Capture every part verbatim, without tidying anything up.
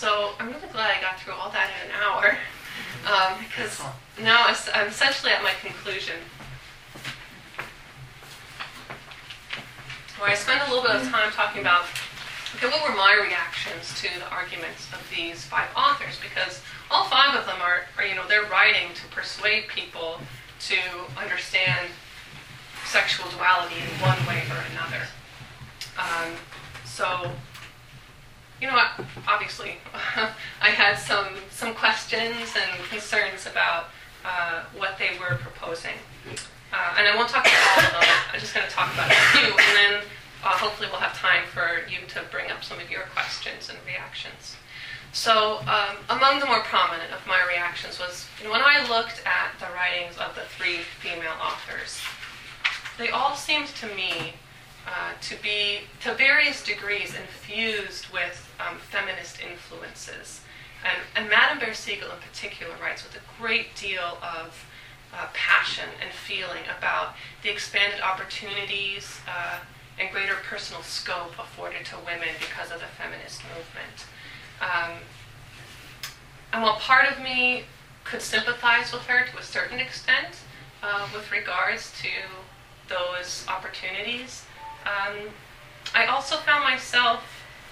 so I'm really glad I got through all that in an hour, um, because now I'm essentially at my conclusion, where I spent a little bit of time talking about, okay, what were my reactions to the arguments of these five authors? Because all five of them are, are you know, they're writing to persuade people to understand sexual duality in one way or another. Um, so, you know, obviously, I had some some questions and concerns about uh, what they were proposing. Uh, and I won't talk about all of them. I'm just going to talk about a few, and then uh, hopefully we'll have time for you to bring up some of your questions and reactions. So, um, among the more prominent of my reactions was, you know, when I looked at the writings of the three female authors, they all seemed to me uh, to be, to various degrees, infused with um, feminist influences. And, and Madame Bersiegel in particular writes with a great deal of uh, passion and feeling about the expanded opportunities uh, and greater personal scope afforded to women because of the feminist movement. Um, and while part of me could sympathize with her to a certain extent uh, with regards to those opportunities, um, I also found myself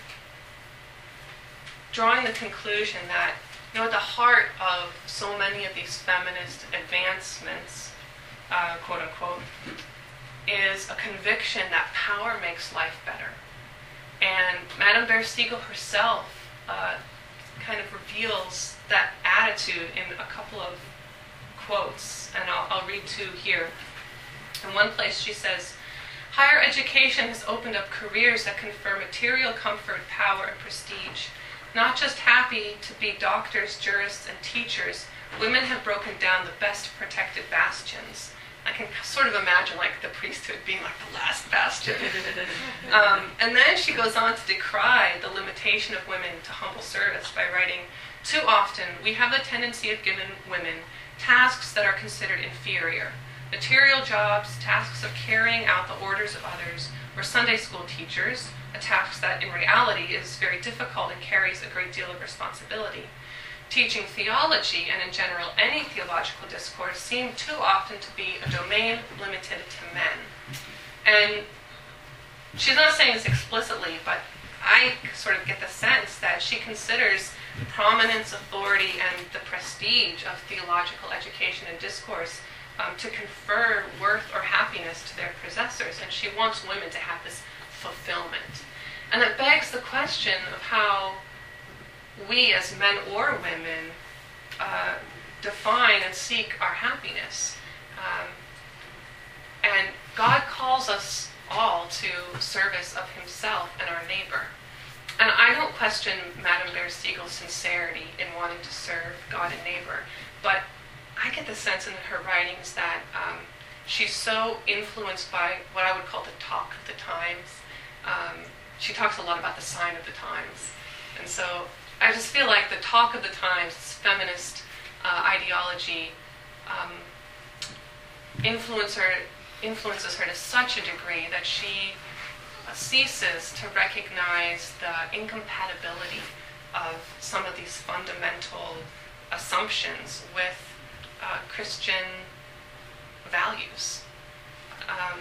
drawing the conclusion that, you know, at the heart of so many of these feminist advancements, uh, quote unquote, is a conviction that power makes life better. And Madame Bersiegel herself uh, kind of reveals that attitude in a couple of quotes, and I'll, I'll read two here. In one place she says, "Higher education has opened up careers that confer material comfort, power, and prestige. Not just happy to be doctors, jurists, and teachers, women have broken down the best protected bastions." I can sort of imagine like the priesthood being like the last bastion. um, and then she goes on to decry the limitation of women to humble service by writing, "Too often we have the tendency of giving women tasks that are considered inferior. Material jobs, tasks of carrying out the orders of others, or Sunday school teachers, a task that in reality is very difficult and carries a great deal of responsibility. Teaching theology, and in general any theological discourse, seem too often to be a domain limited to men." And she's not saying this explicitly, but I sort of get the sense that she considers prominence, authority, and the prestige of theological education and discourse um, to confer worth or happiness to their possessors, and she wants women to have this fulfillment. And it begs the question of how we as men or women uh, define and seek our happiness. Um, and God calls us all to service of himself and our neighbor. And I don't question Madame Bersiegel's sincerity in wanting to serve God and neighbor, but I get the sense in her writings that um, she's so influenced by what I would call the talk of the times. Um, she talks a lot about the sign of the times. And so I just feel like the talk of the times, this feminist uh, ideology, um, influence her, influences her to such a degree that she uh, ceases to recognize the incompatibility of some of these fundamental assumptions with uh, Christian values. Um,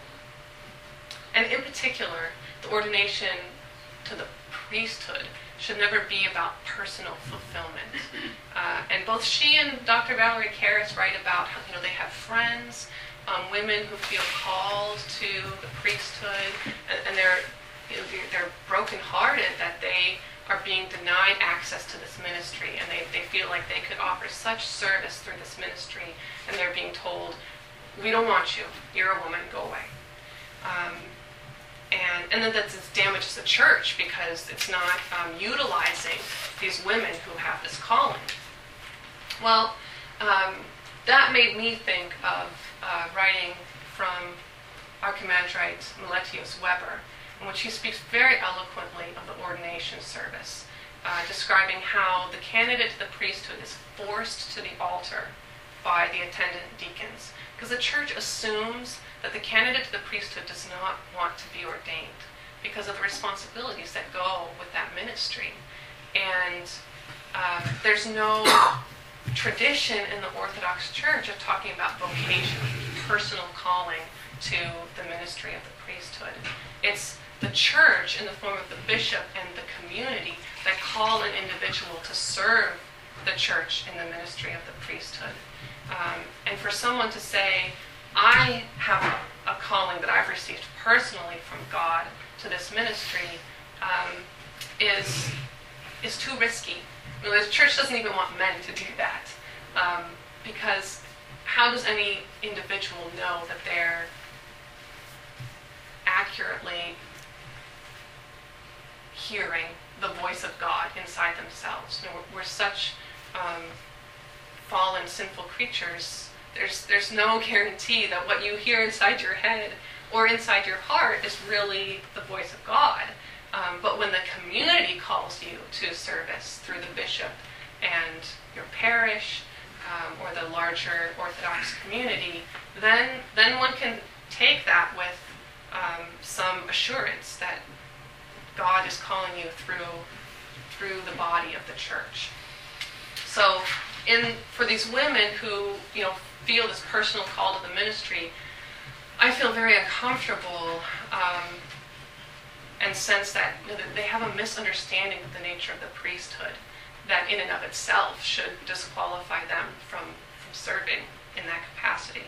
and in particular, the ordination to the priesthood should never be about personal fulfillment. Uh, and both she and Doctor Valerie Karas write about how, you know, they have friends, um, women who feel called to the priesthood, and, and they're, you know, they're brokenhearted that they are being denied access to this ministry, and they, they feel like they could offer such service through this ministry, and they're being told, "We don't want you, you're a woman, go away." Um, And, and then that this damages the church because it's not um, utilizing these women who have this calling. Well, um, that made me think of uh, writing from Archimandrite Meletius Weber, in which he speaks very eloquently of the ordination service, uh, describing how the candidate to the priesthood is forced to the altar by the attendant deacons, because the church assumes that the candidate to the priesthood does not want to be ordained because of the responsibilities that go with that ministry. And um, there's no tradition in the Orthodox Church of talking about vocation, personal calling to the ministry of the priesthood. It's the church in the form of the bishop and the community that call an individual to serve the church in the ministry of the priesthood. Um, and for someone to say, I have a, a calling that I've received personally from God to this ministry um, is is too risky. You know, the church doesn't even want men to do that. Um, because how does any individual know that they're accurately hearing the voice of God inside themselves? You know, we're, we're such um, fallen, sinful creatures. There's there's no guarantee that what you hear inside your head or inside your heart is really the voice of God. Um, but when the community calls you to service through the bishop and your parish um, or the larger Orthodox community, then then one can take that with um, some assurance that God is calling you through through the body of the church. So, in for these women who you know feel this personal call to the ministry, I feel very uncomfortable um, and sense that you know, they have a misunderstanding of the nature of the priesthood that in and of itself should disqualify them from, from serving in that capacity.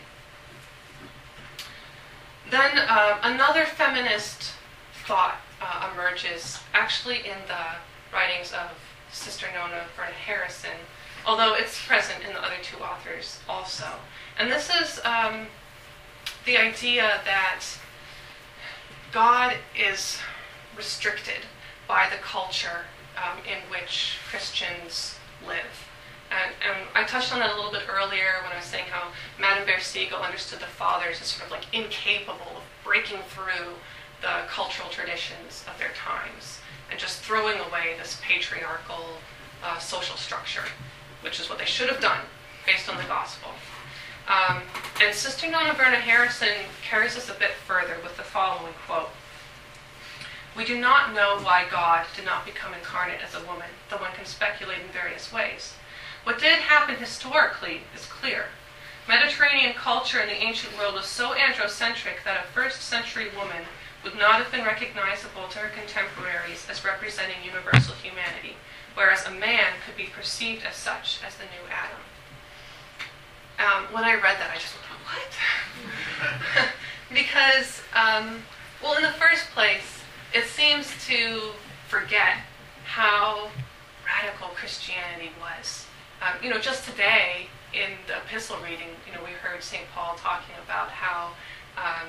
Then uh, another feminist thought uh, emerges actually in the writings of Sister Nona Verna Harrison, although it's present in the other two authors also. And this is um, the idea that God is restricted by the culture um, in which Christians live. And, and I touched on that a little bit earlier when I was saying how Madame Bersigo understood the fathers as sort of like incapable of breaking through the cultural traditions of their times and just throwing away this patriarchal uh, social structure, which is what they should have done based on the gospel. Um, and Sister Nona Verna Harrison carries us a bit further with the following quote. We do not know why God did not become incarnate as a woman, though one can speculate in various ways. What did happen historically is clear. Mediterranean culture in the ancient world was so androcentric that a first century woman would not have been recognizable to her contemporaries as representing universal humanity, whereas a man could be perceived as such as the new Adam. Um, when I read that, I just went, what? Because, um, well, in the first place, it seems to forget how radical Christianity was. Um, you know, just today in the epistle reading, you know, we heard Saint Paul talking about how um,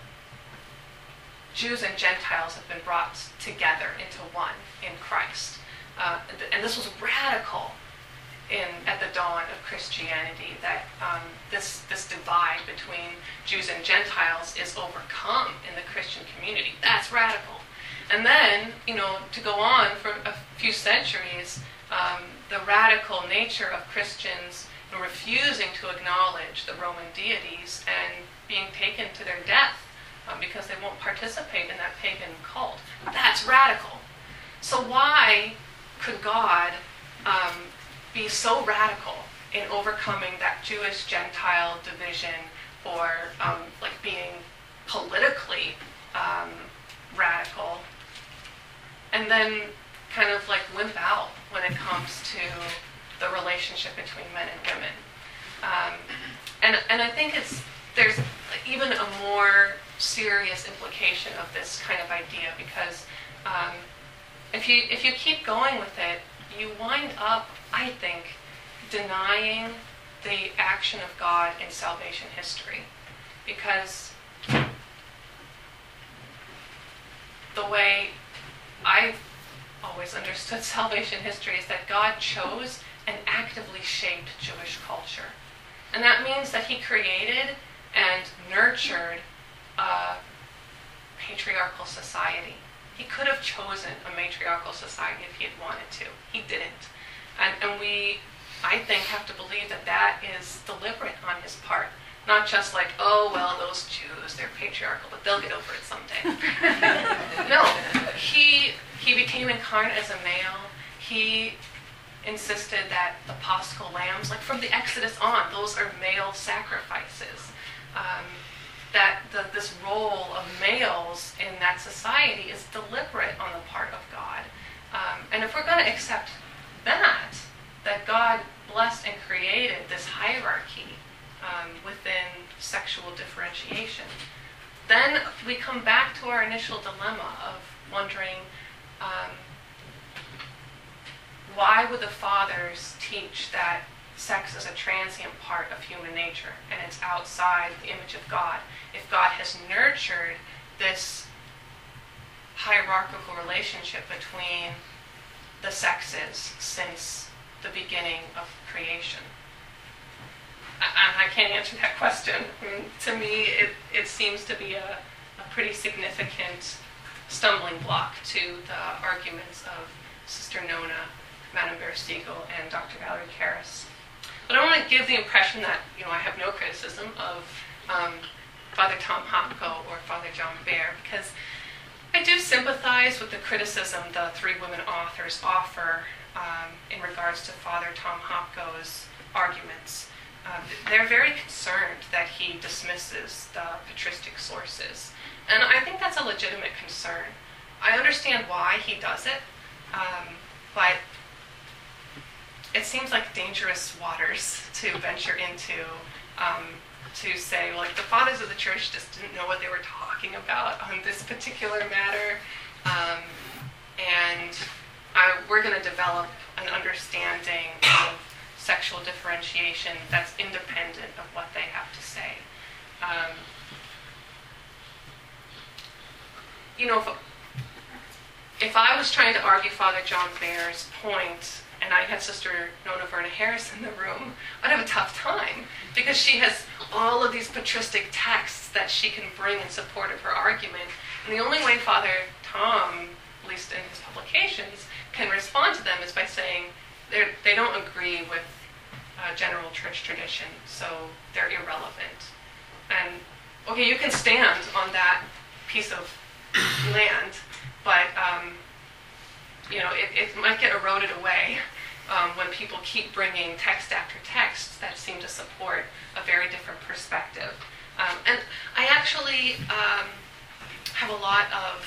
Jews and Gentiles have been brought together into one in Christ. Uh, and this was radical in at the dawn of Christianity, that um, this this divide between Jews and Gentiles is overcome in the Christian community. That's radical. And then, you know, to go on for a few centuries, um, the radical nature of Christians you know, refusing to acknowledge the Roman deities and being taken to their death um, because they won't participate in that pagan cult. That's radical. So why could God um, be so radical in overcoming that Jewish-Gentile division, or um, like being politically um, radical, and then kind of like wimp out when it comes to the relationship between men and women? Um, and and I think it's there's even a more serious implication of this kind of idea, because um, if you if you keep going with it, you wind up, I think, denying the action of God in salvation history. Because the way I've always understood salvation history is that God chose and actively shaped Jewish culture. And that means that he created and nurtured a patriarchal society. He could have chosen a matriarchal society if he had wanted to. He didn't. And, and we, I think, have to believe that that is deliberate on his part. Not just like, oh, well, those Jews, they're patriarchal, but they'll get over it someday. No, he he became incarnate as a male. he insisted that the paschal lambs, like from the Exodus on, those are male sacrifices. Um, that the, this role of males in that society is deliberate on the part of God. Um, and if we're going to accept that, that God blessed and created this hierarchy um, within sexual differentiation, then we come back to our initial dilemma of wondering, um, why would the fathers teach that sex is a transient part of human nature and it's outside the image of God, if God has nurtured this hierarchical relationship between the sexes since the beginning of creation? I, I can't answer that question. I mean, to me, it, it seems to be a, a pretty significant stumbling block to the arguments of Sister Nona, Madame Berstiegel, and Doctor Valerie Karras. But I want to give the impression that, you know, I have no criticism of um, Father Tom Hopko or Father John Behr, because I do sympathize with the criticism the three women authors offer um, in regards to Father Tom Hopko's arguments. Uh, they're very concerned that he dismisses the patristic sources. And I think that's a legitimate concern. I understand why he does it, um, but it seems like dangerous waters to venture into, um, to say, like, the fathers of the church just didn't know what they were talking about on this particular matter, um, and I, we're going to develop an understanding of sexual differentiation that's independent of what they have to say. Um, you know, if, if I was trying to argue Father John Behr's point, and I had Sister Nona Verna Harris in the room, I'd have a tough time, because she has all of these patristic texts that she can bring in support of her argument. And the only way Father Tom, at least in his publications, can respond to them is by saying they're, they don't agree with uh, general church tradition, so they're irrelevant. And, okay, you can stand on that piece of land, but um, you know, it, it might get eroded away um, when people keep bringing text after text that seem to support a very different perspective. Um, and I actually um, have a lot of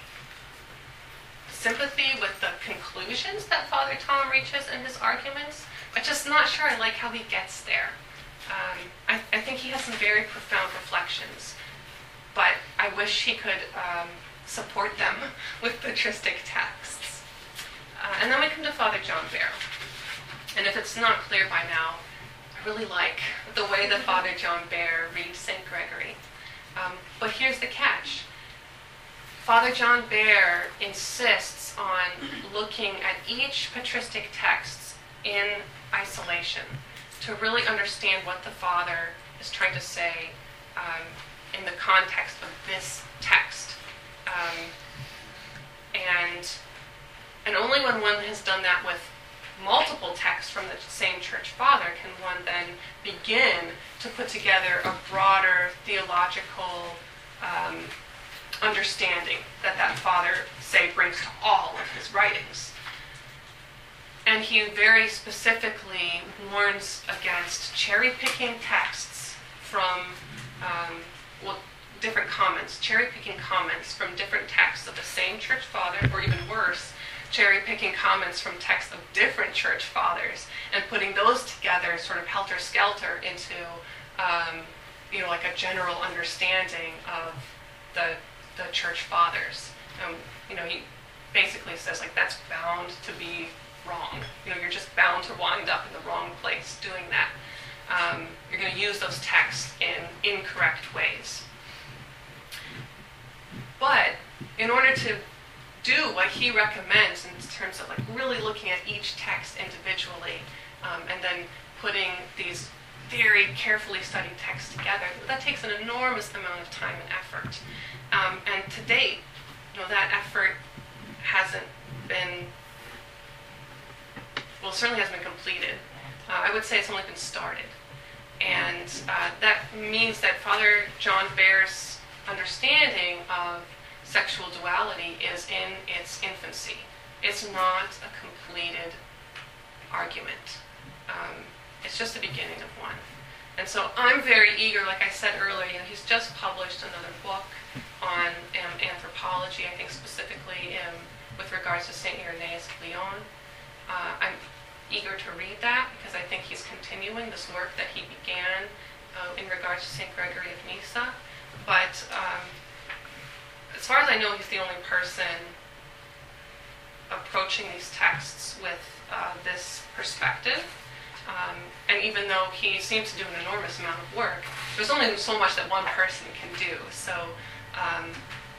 sympathy with the conclusions that Father Tom reaches in his arguments. I'm just not sure I like how he gets there. Um, I, I think he has some very profound reflections, but I wish he could um, support them with patristic texts. Uh, and then we come to Father John Behr. And if it's not clear by now, I really like the way that Father John Behr reads Saint Gregory. Um, but here's the catch. Father John Behr insists on looking at each patristic text in isolation to really understand what the Father is trying to say um, in the context of this text. Um, and, and only when one has done that with multiple texts from the same church father can one then begin to put together a broader theological um, understanding that that father, say, brings to all of his writings. And he very specifically warns against cherry-picking texts from, um, well, different comments, cherry-picking comments from different texts of the same church father, or even worse, cherry-picking comments from texts of different church fathers, and putting those together sort of helter-skelter into, um, you know, like a general understanding of the the church fathers. Um, you know, he basically says, like, that's bound to be wrong. You know, you're just bound to wind up in the wrong place doing that. Um, you're going to use those texts in incorrect ways. But in order to do what he recommends in terms of, like, really looking at each text individually, um, and then putting these very carefully studied texts together, that takes an enormous amount of time and effort. Um, and to date, you know, that effort hasn't been, well, certainly hasn't been completed. Uh, I would say it's only been started. And uh, that means that Father John Behr's understanding of sexual duality is in its infancy. It's not a completed argument. Um, it's just the beginning of one. And so I'm very eager, like I said earlier, you know, he's just published another book on um, anthropology, I think specifically um, with regards to Saint Irenaeus of Lyon. Uh, I'm eager to read that because I think he's continuing this work that he began uh, in regards to Saint Gregory of Nyssa. But um, as far as I know, he's the only person approaching these texts with uh, this perspective. Um, and even though he seems to do an enormous amount of work, there's only so much that one person can do. So um,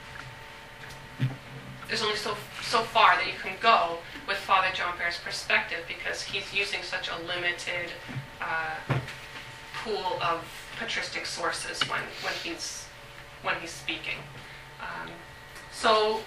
there's only so so far that you can go with Father John Bear's perspective because he's using such a limited uh, pool of patristic sources when, when he's when he's speaking. Um, so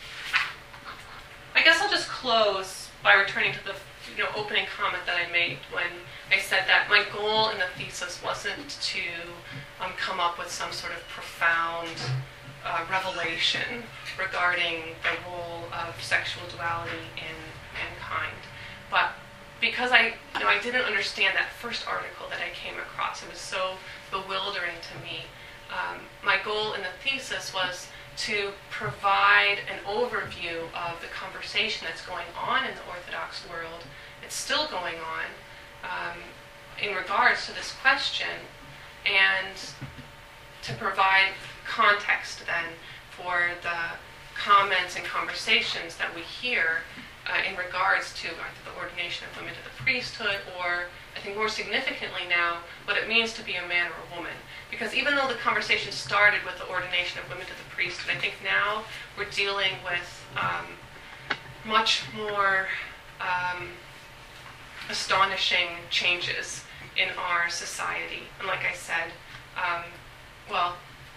I guess I'll just close by returning to the you know, opening comment that I made when I said that my goal in the thesis wasn't to um, come up with some sort of profound uh, revelation regarding the role of sexual duality in mankind. But because I, you know, I didn't understand that first article that I came across, it was so bewildering to me. Um, my goal in the thesis was to provide an overview of the conversation that's going on in the Orthodox world. It's still going on um, in regards to this question, and to provide context then for the comments and conversations that we hear uh, in regards to either the ordination of women to the priesthood, or I think more significantly now, what it means to be a man or a woman. Because even though the conversation started with the ordination of women to the priesthood, I think now we're dealing with um, much more um, astonishing changes in our society. And like I said, um, well,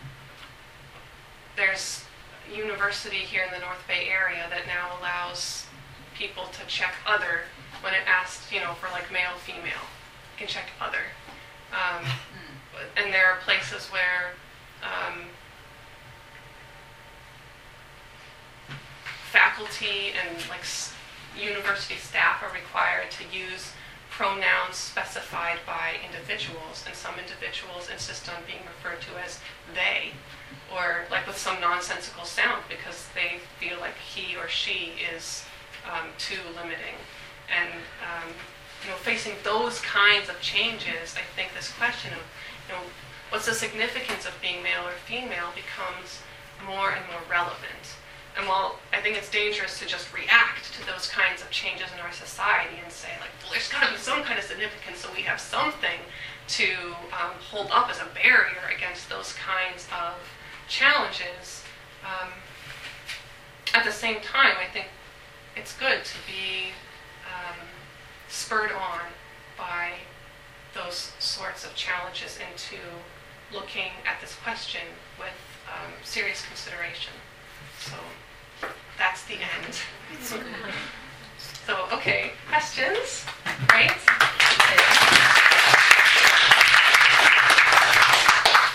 there's a university here in the North Bay area that now allows people to check other when it asks, you know, for like male, female. You can check other. Um, and there are places where um, faculty and like s- university staff are required to use pronouns specified by individuals, and some individuals insist on being referred to as they, or like with some nonsensical sound because they feel like he or she is um, too limiting. And um, you know, facing those kinds of changes, I think this question of, you know, what's the significance of being male or female becomes more and more relevant. And while I think it's dangerous to just react to those kinds of changes in our society and say, like, well, there's got to be some kind of significance, so we have something to um, hold up as a barrier against those kinds of challenges, um, at the same time, I think it's good to be um, spurred on by those sorts of challenges into looking at this question with um, serious consideration. So that's the end.